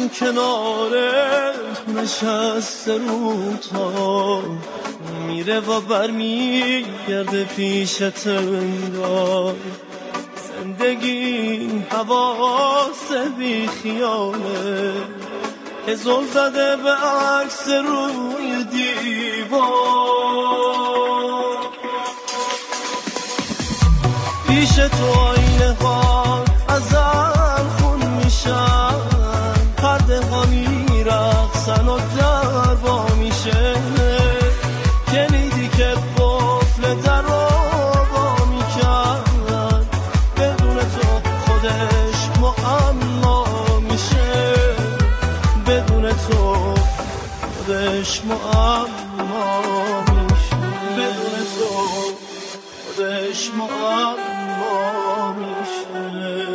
کنارت نشسته رو تا میره و برمیگرده پیشت انگار زندگی حواس بی خیاله که زل زده به عکس روی دیوار پیش تو آینه ها ازم خون میشن پرده ها میرقصن و در با میشه کلیدی که قفل در رو با میکرد بدون تو خودش معما میشه بدون تو خودش معما میشه بدون تو خودش معما میشه.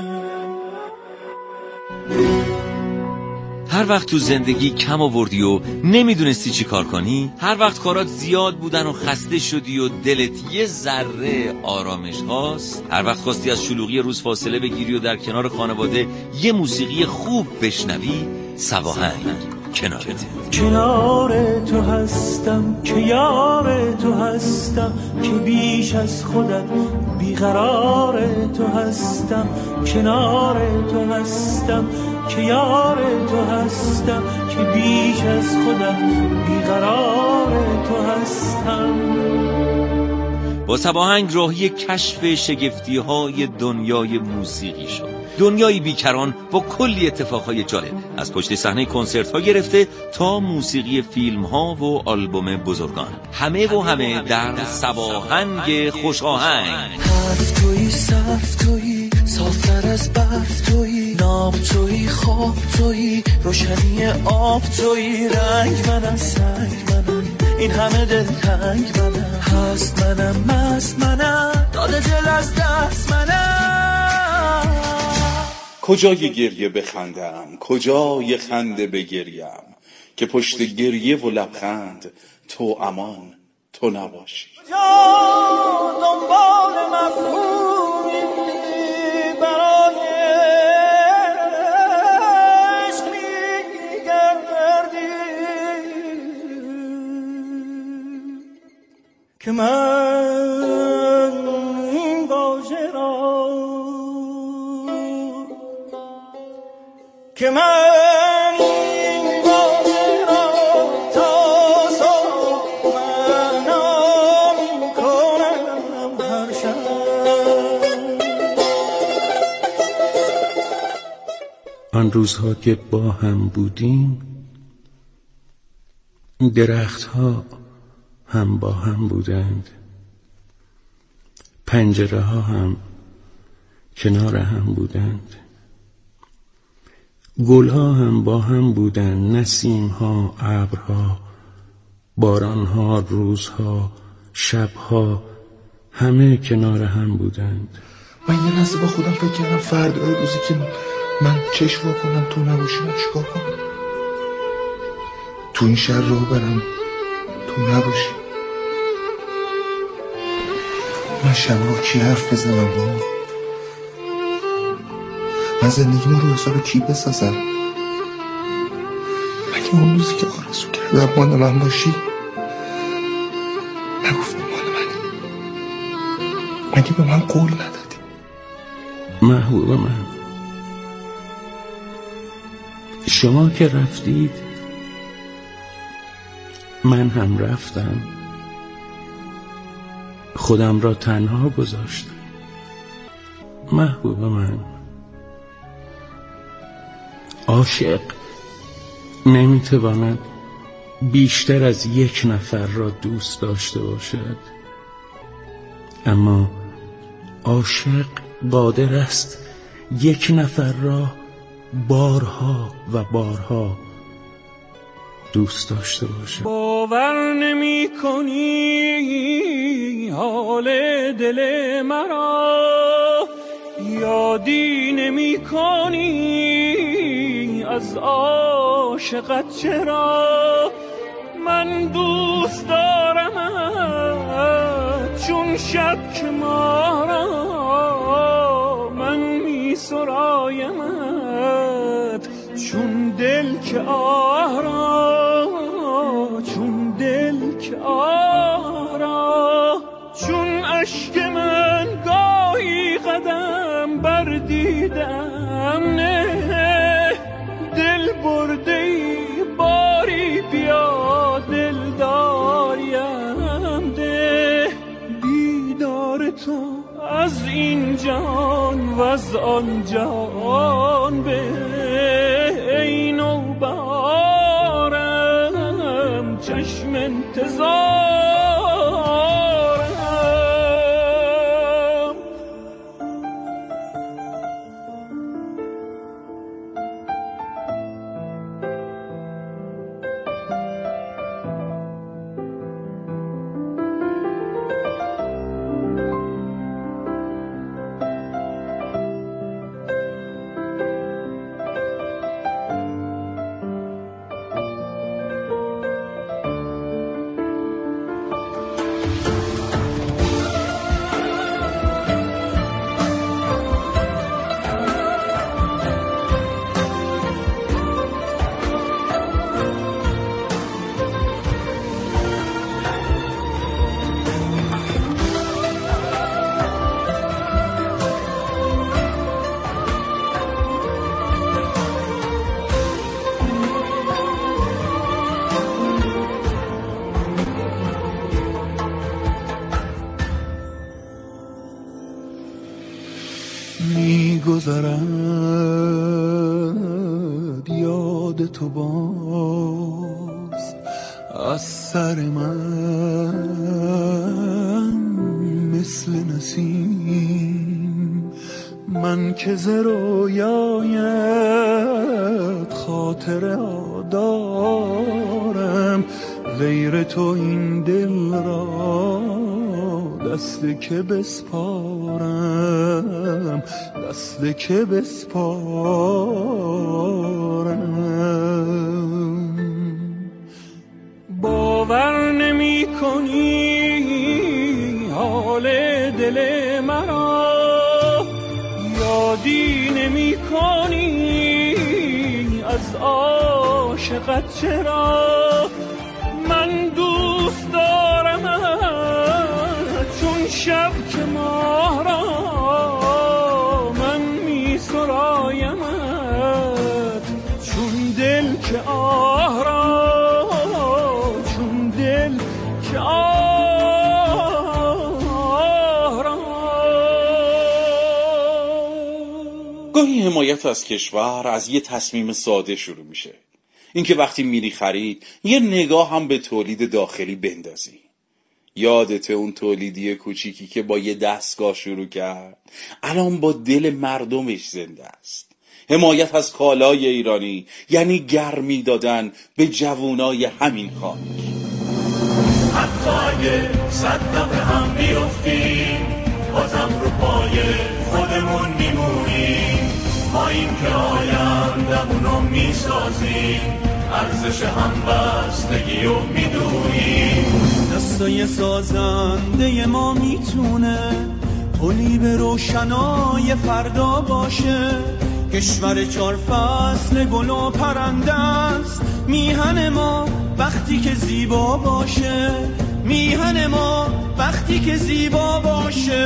هر وقت تو زندگی کم آوردی و نمیدونستی چی کار کنی، هر وقت کارات زیاد بودن و خسته شدی و دلت یه ذره آرامش خواست، هر وقت خواستی از شلوغی روز فاصله بگیری و در کنار خانواده یه موسیقی خوب بشنوی، سواهنگ کنارته. کنار تو هستم که یار تو هستم که بیش از خودت بیقرار تو هستم کنار تو هستم که یار تو هستم که بیش از خودت بیقرار تو هستم. با سواهنگ راهی کشف شگفتی‌های دنیای موسیقی شد، دنیای بیکران با کلی اتفاقهای جالب، از پشت صحنه کنسرت‌ها گرفته تا موسیقی فیلم‌ها و آلبوم بزرگان، همه در سواهنگ خوشاهنگ. حرف تویی صرف تویی صافتر از برف تویی ناب تویی خواب تویی روشنی آب تویی رنگ منم سنگ منم این همه دل تنگ منم هست منم مست منم داده دل از دست منم. کجای گریه بخندم کجای خنده بگریم که پشت گریه و لبخند تو امان تو نباشی. کجا دنبال مفهومی برای عشق میگردی که من این واژه را که من این واژه را تا صبح معنا میکنم هر شب. آن روزها که با هم بودیم درختها هم با هم بودند، پنجره ها هم کنار هم بودند، گلها هم با هم بودند، نسیمها، ابرها، بارانها، روزها، شبها، همه کنار هم بودند. من یه لحظه با خودم فکر کردم فردای روزی که من چشم وا کنم تو نباشی من چیکار کنم؟ تو این شهر رو برم تو نباشی من شب رو کی حرف بزنم با من زندگیمو رو حساب کی بسازم؟ مگه اون روزی که آرزو کردم مال من باشی نگفتم مال منی؟ مگه به من قول ندادی؟ محبوب من، شما که رفتید من هم رفتم، خودم را تنها گذاشتم. محبوب من، عاشق نمیتواند بیشتر از یک نفر را دوست داشته باشد، اما عاشق قادر است یک نفر را بارها و بارها دوست داشته باشد. باور نمی کنی حال دل مرا، یادی نمی کنی از عاشقت چرا. من دوست دارمت چون شب که ما را، من می سرایمت چون دل که آرا، چون دل که آرا، چون اشک من گاهی قدم بردیدم نه، دل برده ای باری بیا دل داریم ده، دیدار تو از این جهان و از آن جهان به ای نوبهارم چشم انتظارم. میگذرد یاد تو باز از سر من مثل نسیم، من که ز رویایت خاطره دارم، غیر تو این دل را دست که بسپارم، دست که بسپارم. باور نمی کنی حال دل مرا، یادی نمی کنی از عاشقت چرا، من دوست دارم چون شب که ماه را من می سرایمت، چون دل که آه را، چون دل که آه را. گاهی حمایت از کشور از یه تصمیم ساده شروع میشه، اینکه وقتی میری خرید یه نگاه هم به تولید داخلی بندازی. یادته اون تولیدی کوچیکی که با یه دستگاه شروع کرد، الان با دل مردمش زنده است. حمایت از کالای ایرانی یعنی گرمی دادن به جوانای همین خاک. حتی اگه 100 دفعه هم بیفتیم بازم رو پای خودمون میمونیم، ما این که آیندمونو میسازیم، ارزش همبستگی رو میدونیم. دستای سازنده ما میتونه تولید روشنای فردا باشه، کشور 4 فصل گل و پرنده است، میهن ما وقتی که زیبا باشه، میهن ما وقتی که زیبا باشه.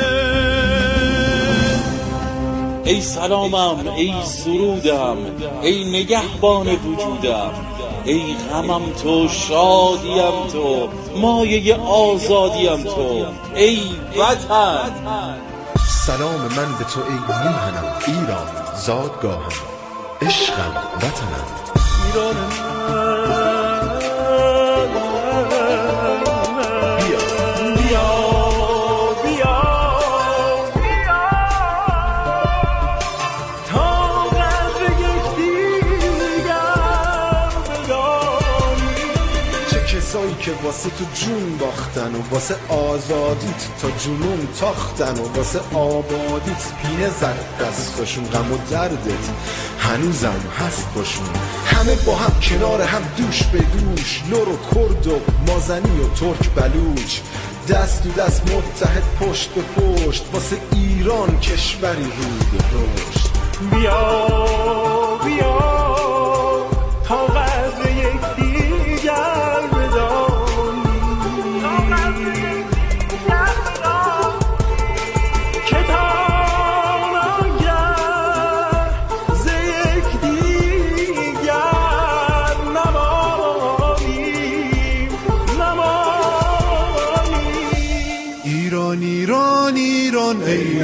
ای سلامم، ای سرودم، ای نگهبان وجودم، ای غمم تو، شادیم تو، مایه آزادیم تو، ای وطن. سلام من به تو ای میهنم، ایران زادگاهم، عشقم، وطنم. ایران بیا بیا بیا بیا تا قدر یکدیگر بدانیم. چه کسایی که واسه تو جون باختن و واسه آزادیت تا جنون تاختن و واسه آبادیت پینه زد دستاشون، غم و دردت هنوزم هست باشون. همه با هم کنار هم دوش به دوش، لور و کرد و مازنی و ترک بلوچ، دست تو دست متحد پشت به پشت، واسه ایران کشوری رو به رشد. بیا بیا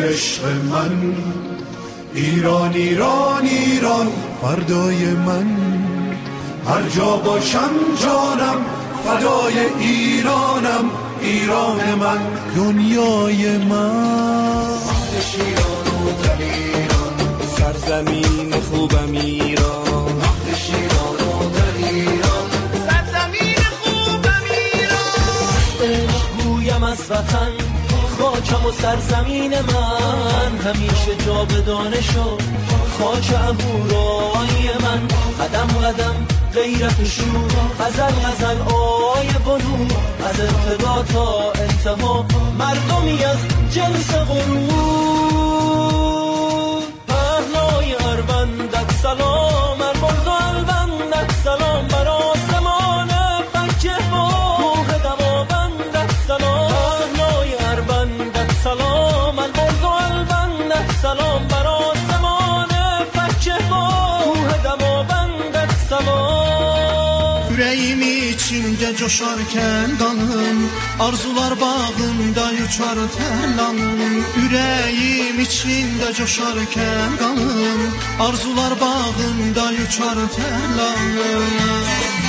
عشق من، ایران ایران ایران فردای من، هر جا باشم جانم فدای ایرانم، ایران من دنیای من. شیران و دلیران سرزمین خوبم ایران، وقت شیران و دلیران سرزمین خوبم ایران. عشق گویم از وطن خاکم و سرزمین من، همیشه جاودانه شد خاک عبورای من. قدم قدم غیرت شور، غزل غزل آی بلو، از ابتدا تا انتها مردمی از جنس غرور. پهنای اروندت سلام، ارمرز و البندت سلام، بر آسمان فکه با کوه دوابندت سلام. پهنای اروندت سلام، ارمرز و البندت سلام، بر آسمان فکه با کوه دوابندت سلام. Yüreğim içinde coşarken kanım, arzular bağında uçar terlanım. Yüreğim içinde coşarken kanım, arzular bağında uçar terlanım.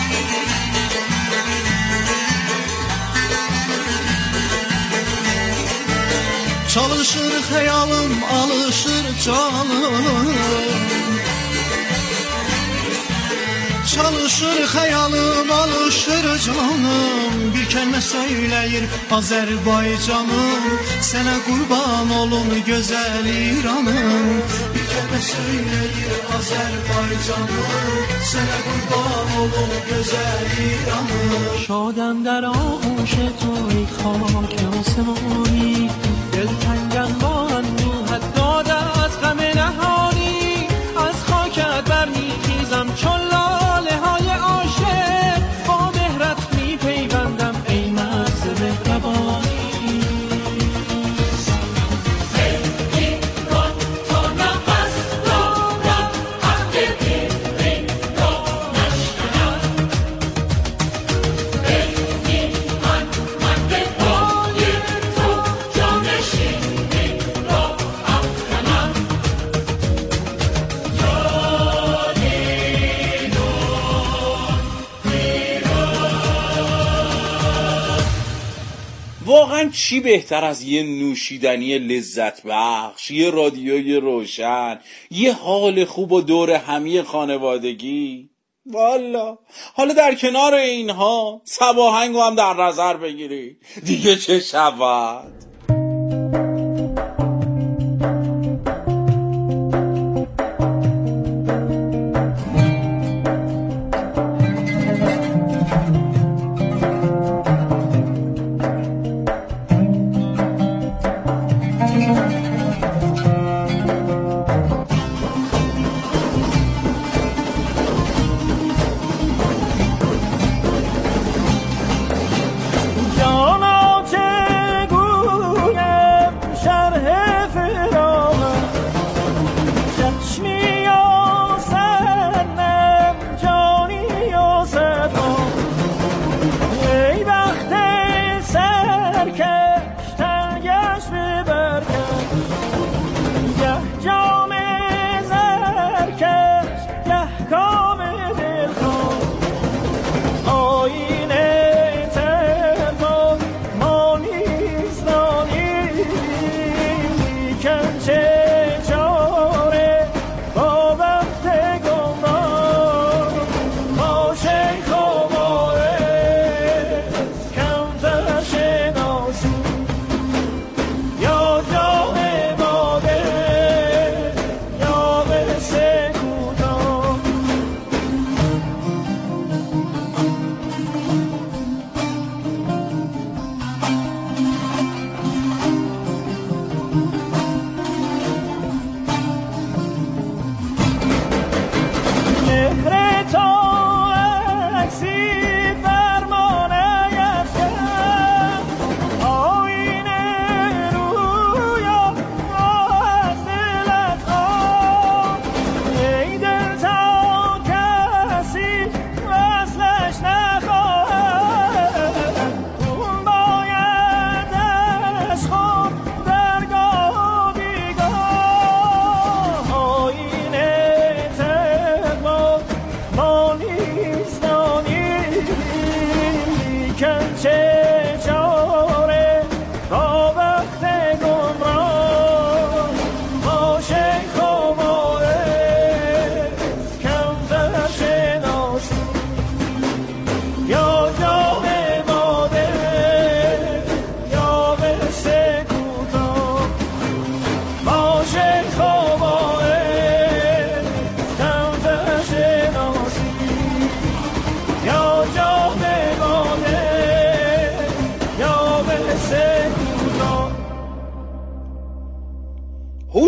Çalışır hayalım, alışır canım. Çalışır hayalım, alışır canım. Bir kelime söyleyir Azerbaycanım, sana kurban olun güzel İranım. Bir kelime söyleyir Azerbaycanım, sana kurban olun güzel İranım. شادم در آغوش توی خاک آسمانی، دلتنگم با اندوهت داده از غم نهانی. از خاکت برمیخیزم چون لاله های عاشق، با مهرت میپیوندم ای مرز مهربانی. واقعا چی بهتر از یه نوشیدنی لذت بخش، یه رادیوی روشن، یه حال خوب و دور همی خانوادگی؟ والا حالا در کنار اینها صباهنگو هم در نظر بگیری دیگه چه شود. جانا چه گو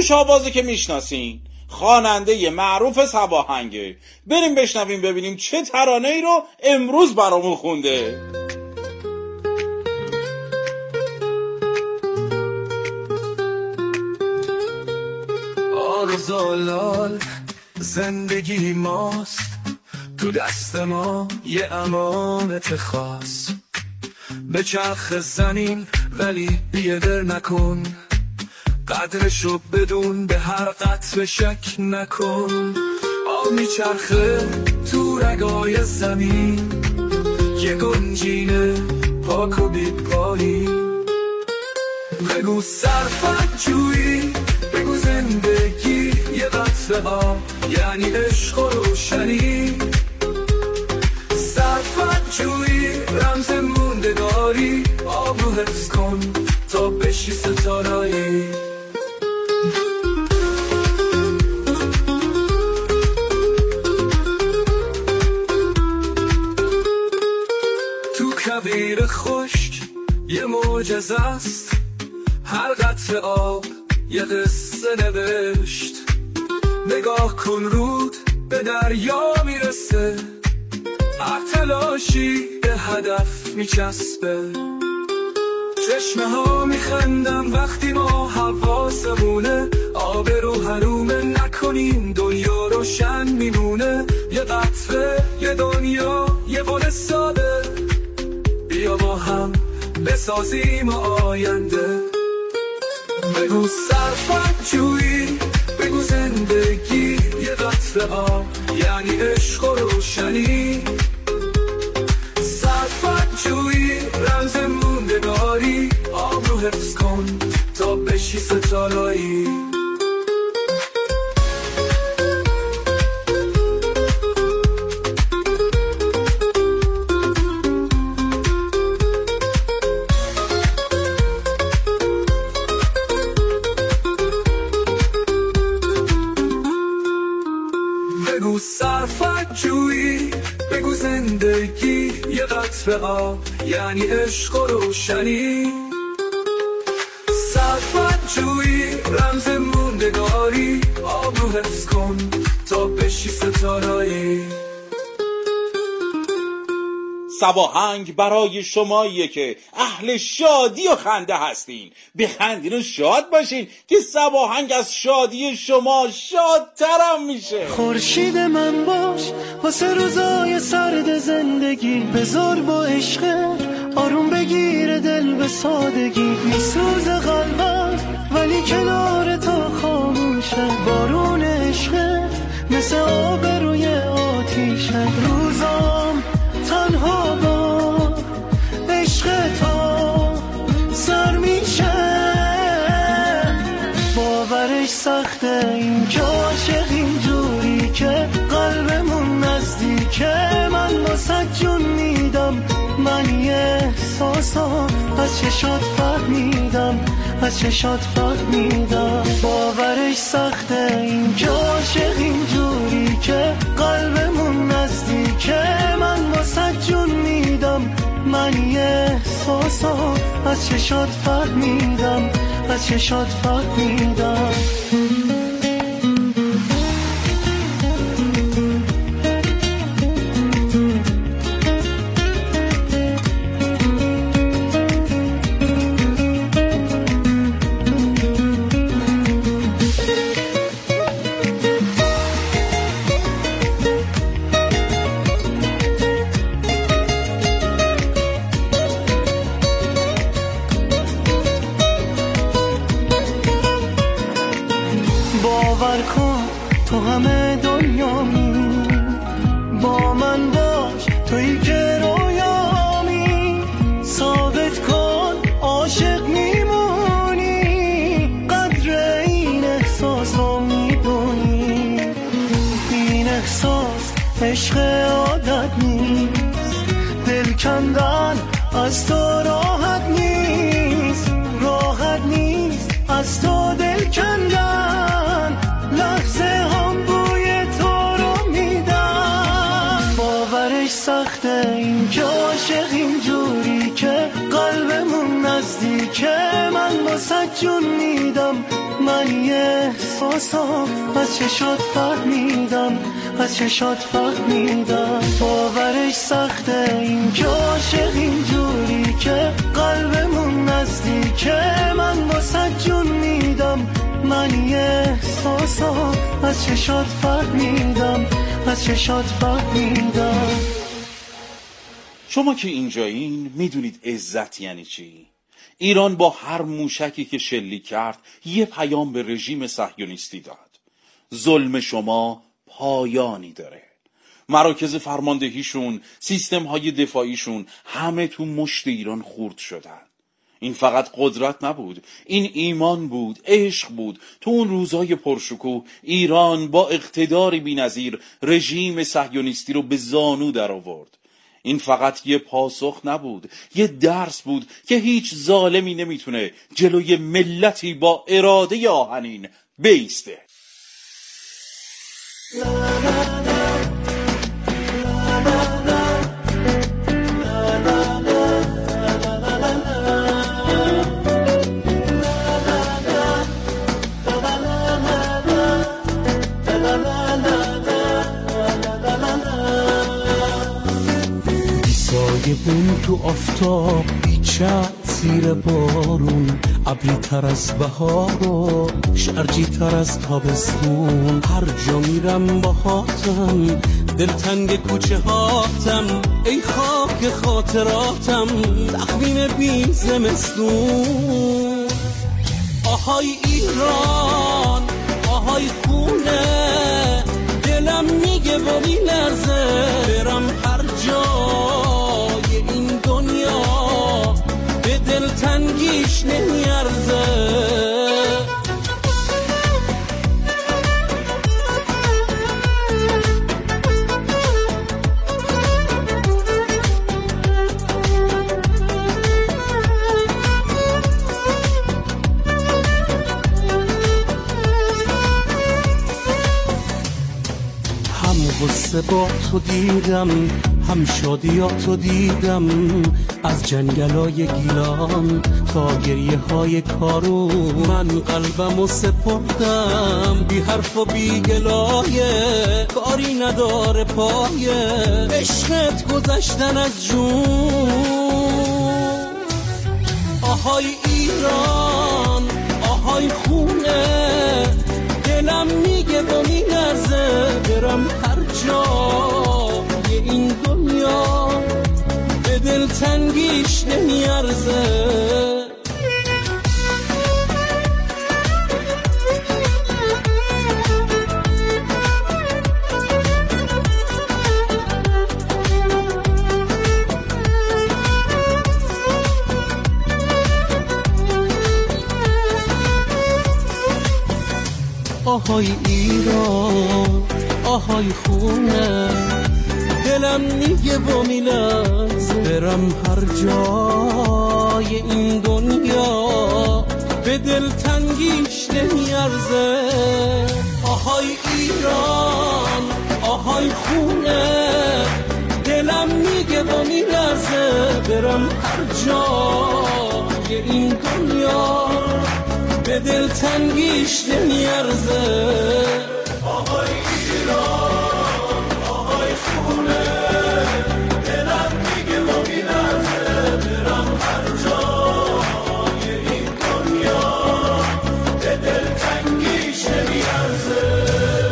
هوش آوازی که میشناسین، خواننده معروف صباهنگه. بریم بشنویم ببینیم چه ترانه‌ای رو امروز برامون خونده. آرزالال زندگی ماست، تو دست ما یه امانت خاص. به چرخ زنیم ولی بی‌در نکن، قدرشو بدون به هر قطره شک نکن. آب میچرخه تو رگای زمین، یه گنجینه پاک و بی‌پایی. بگو صرفت جویی، بگو زندگی یه قطره آب یعنی عشق و روشنی. صرفت جویی رمز موندگاری، آب رو حفظ کن تا بشی ستاره‌ای. تو کویر خشک یه معجزه است، هر قطره آب یه قصه نوشت. نگاه کن رود به دریا میرسه، هر تلاشی به هدف میچسبه. چشمه ها میخندن وقتی ما حواسمونه، آب رو حرومه نکنیم دنیا روشن میمونه. یه قطره یه دنیا یه گل ساده، بیا با هم بسازیم آینده. بگو صرفت جویی، بگو زندگی یه قطره آب یعنی عشق و روشنی. صرفت جویی رمز موندگاری، آب رو حفظ کن تا بشی ستاره‌ای. بگو صرفت جویی، بگو زندگی یه قطره آب یعنی عشق و روشنی. صرفت جویی رمز موندگاری، آب رو حفظ کن تا بشی ستاره‌ای. صباهنگ برای شماییه که اهل شادی و خنده هستین. بخندین و شاد باشین که صباهنگ از شادی شما شادترم میشه. خورشید من باش واسه روزای سرد زندگی، بذار با عشق آروم بگیره دل به سادگی. میسوز قلبم ولی کنار تو خاموشه، بارون عشق مثل آب روی آتیشه. روزام تنها با عشق تو سر میشه، باورش سخته این که عاشق اینجوری که قلبمون نزدیکه. من واسه جون میدم، من یه احساسا از چشات فهمیدم، از چشات فهمیدم. باورش سخته این که عاشق اینجوری که قلبمون نزدیکه. من واسه جون میدم، من یه احساسا از چشات فهمیدم، از چشات فهمیدم. باور کن تو همه دنیامی، با من باش تویی که رویامی. ثابت کن عاشق میمونی، قدر این احساس رو میدونی. این احساس عشق عادت نیست، دل کندن از تو راحت نیست، راحت نیست از تو دل کندن. لحظه هم بوی تو رو میدن، باور باورش سخته این که عاشق اینجوری که قلبمون نزدیکه. من واسه جون میدم، من یه احساسم از چشات فهمیدم، از چشات فهمیدم. باورش سخته این که عاشق اینجوری که قلبمون نزدیکه. من واسه جون میدم، من یه احساسم از چشات فهمیدم، از چشات فهمیدم. شما که اینجایین میدونید عزت یعنی چی؟ ایران با هر موشکی که شلیک کرد یه پیام به رژیم صهیونیستی داد. ظلم شما پایانی داره. مراکز فرماندهیشون، سیستم‌های دفاعیشون همه تو مشت ایران خورد شدن. این فقط قدرت نبود، این ایمان بود، عشق بود. تو اون روزای پرشکوه ایران با اقتداری بی‌نظیر رژیم صهیونیستی رو به زانو در آورد. این فقط یه پاسخ نبود، یه درس بود که هیچ ظالمی نمیتونه جلوی ملتی با اراده آهنین بایسته. بون تو آفتاب بیچه زیر بارون، ابری تر از بهار و شرجی تر از تابستون. هر جا میرم با هاتم، دلتنگ کوچه هاتم، ای خاک خاطراتم، تخمین بی زمستون. آهای ایران، آهای خونه، دلم میگه و میلرزه، برم هر جای این دنیا به دلتنگیش نمیارزه. غصه با تو دیدم، هم شادیاتو دیدم، از جنگلای گیلان تا گریه های کارو. من قلبمو سپردم بی حرف و بی گلایه، کاری نداره پایه عشقت گذشتن از جون. آهای ایران، آهای خونه، دلم میگه و میلرزه، برم هر جای این دنیا به دلتنگیش نمیارزه. آهای ایران، آهای خونه، دلم میگه و میلرزه، برم هر جای این دنیا به دلتنگیش نمیارزه. آهای ایران، آهای خونه، دلم میگه و میلرزه، برم هر جای این دنیا به دلتنگیش نمیارزه. آهای ایران، آهای خونه، دلم میگه و میلرزه، برم هر جای این دنیا به دلتنگیش نمیارزه.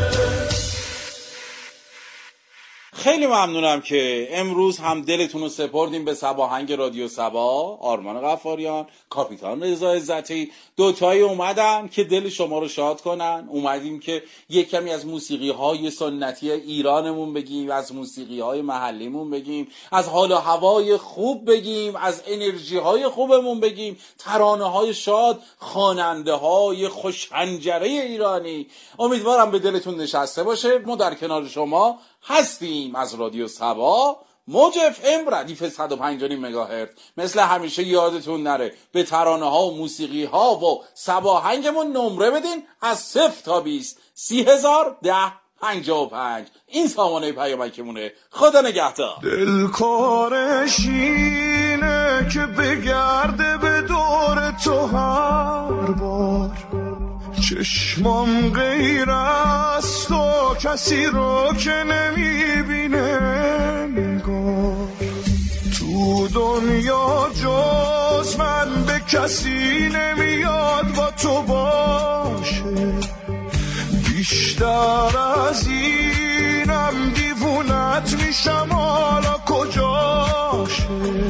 خیلی ممنونم که امروز هم دلتون رو سپردیم به سباهنگ رادیو سبا. آرمان غفاریان، کاپیتان رضا عزتی، دوتایی اومدن که دل شما رو شاد کنن. اومدیم که یک کمی از موسیقی های سنتی ایرانمون بگیم، از موسیقی های محلیمون بگیم، از حال و هوای خوب بگیم، از انرژی های خوبمون بگیم، ترانه های شاد، خواننده های خوشحنجره ایرانی. امیدوارم به دلتون نشسته باشه. ما در کنار شما هستیم از رادیو سبا، موج FM ردیف 105.5 مگاهرتز. مثل همیشه یادتون نره به ترانه ها و موسیقی ها و سباهنگمون نمره بدین از 0 تا 20 30,010 55. این سامانه پیامکمونه. خدا نگهدار. دلکارش اینه که بگرده به دور تو هر بار، چشمام غیر از تو کسی رو که نمیبینه نگار، تو دنیا جز من به کسی نمیاد با تو باشه، بیشتر از اینم دیوونت میشم حالا کجاشه.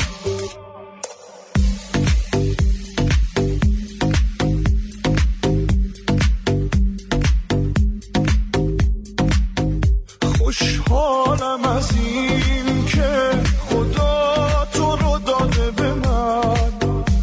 خوشحالم از این که خدا تو رو داده به من،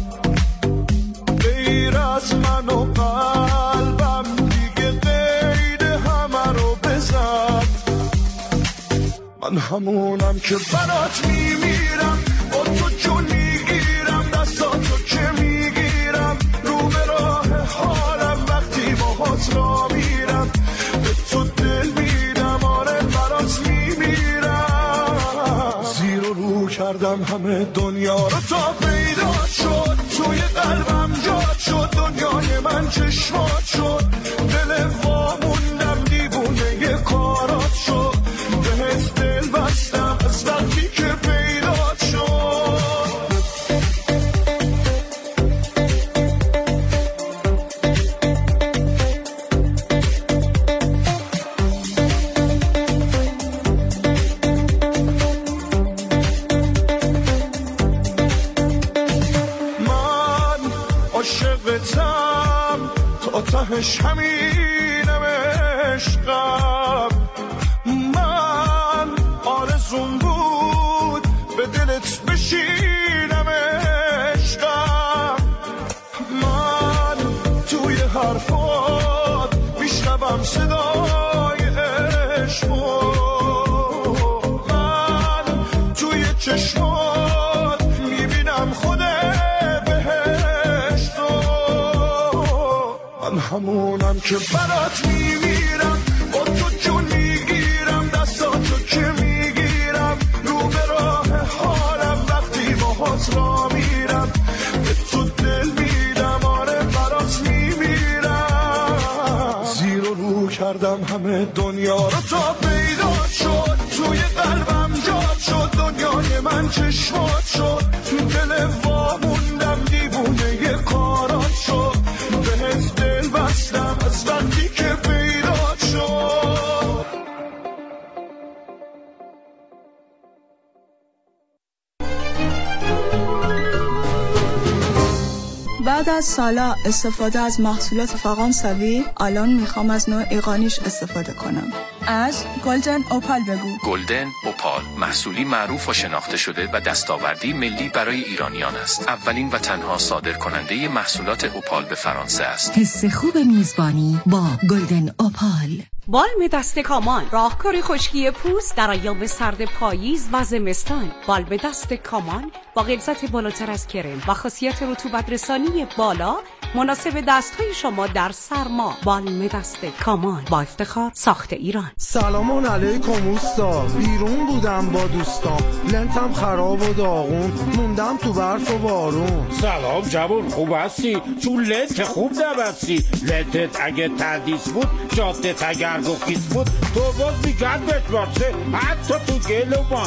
غیر از من و قلبم دیگه قید همه رو بزن. من همونم که برات میمیرم، با تو جون میگیرم، دستاتو که میگیرم، رو به راه حالم وقتی باهات را میرم، به تو دل میدم، آره برات میمیرم. زیر و رو کردم همه دنیا رو تا پیدا شد، توی قلبم جاد شد، دنیای من چشمات شد، دل واموندم دیوونه یه کارات شد، بهت دل بستم از وقتی که پیدا شد. من عاشقتم تا تهش همینم عشقم، من آرزوم بود به دلت بشینم عشقم، من توی حرفات میشنوم صدای عشقو، من توی چشمات میبینم خود بهشتو. من همونم که برات میمیرم، با تو جون میگیرم، دستاتو که میگیرم، رو به راه حالم وقتی باهات را میرم، به تو دل میدم، آره برات میمیرم. زیر و رو کردم همه دنیا رو تا پیدا شد، توی قلبم جاد شد، دنیای من چشمات شد، دل واموندم دیوونه یه کارات شد، بهت دل بستم از وقتی که پیدا شد. بعد از سالا استفاده از محصولات فرانسوی، الان میخوام از نوع ایرانیش استفاده کنم. از گلدن اوپال بگو. گلدن اوپال محصولی معروف و شناخته شده و دستاوردی ملی برای ایرانیان است. اولین و تنها صادر کننده محصولات اوپال به فرانسه است. حس خوب میزبانی با گلدن اوپال. بالم دست کامان، راهکار خشکی پوست در ایام سرد پاییز و زمستان. بالم دست کامان با غلظت بالاتر از کرم و خاصیت رطوبت رسانی بالا مناسب دستهای شما در سرما. بالم دست کامان با افتخار ساخت ایران. سلام علیکم اوستا، بیرون بودم با دوستام، لنتم خراب و داغون، موندم تو برف و بارون. سلام جوون، خوب هستی؟ تو لنت خوب نبستی، لنتت اگه تردیس بود، جاده تگرگ و خیس بود، تو باز میگرد بشمارسه، حتی تو گل و مان.